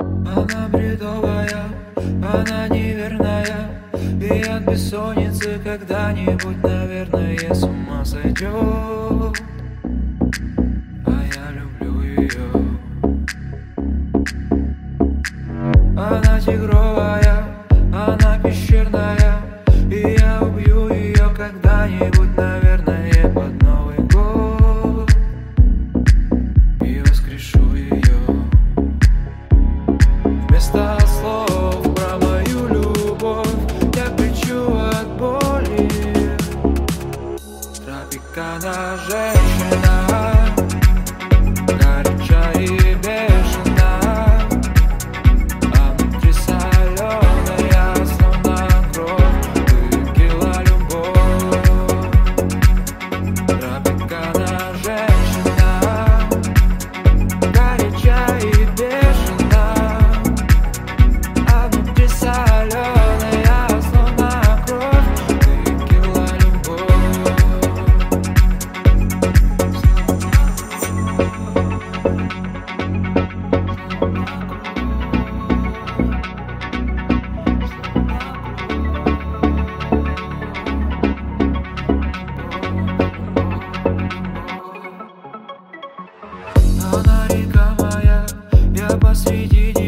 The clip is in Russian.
Она бредовая, она неверная, и от бессонницы когда-нибудь, наверное, с ума сойдет. А я люблю ее. Она тигровая, она пещерная, и я убью ее когда-нибудь, наверное, под Новый год. И воскрешу ее. Вместо слов про мою любовь я кричу от боли. Тропикана женщина, горячая и бешеная, а внутри соленая, словно кровь, выкила любовь. Тропикана женщина, горячая и бешеная, а внутри соленая, словно кровь, выкила любовь. Она река моя, я посреди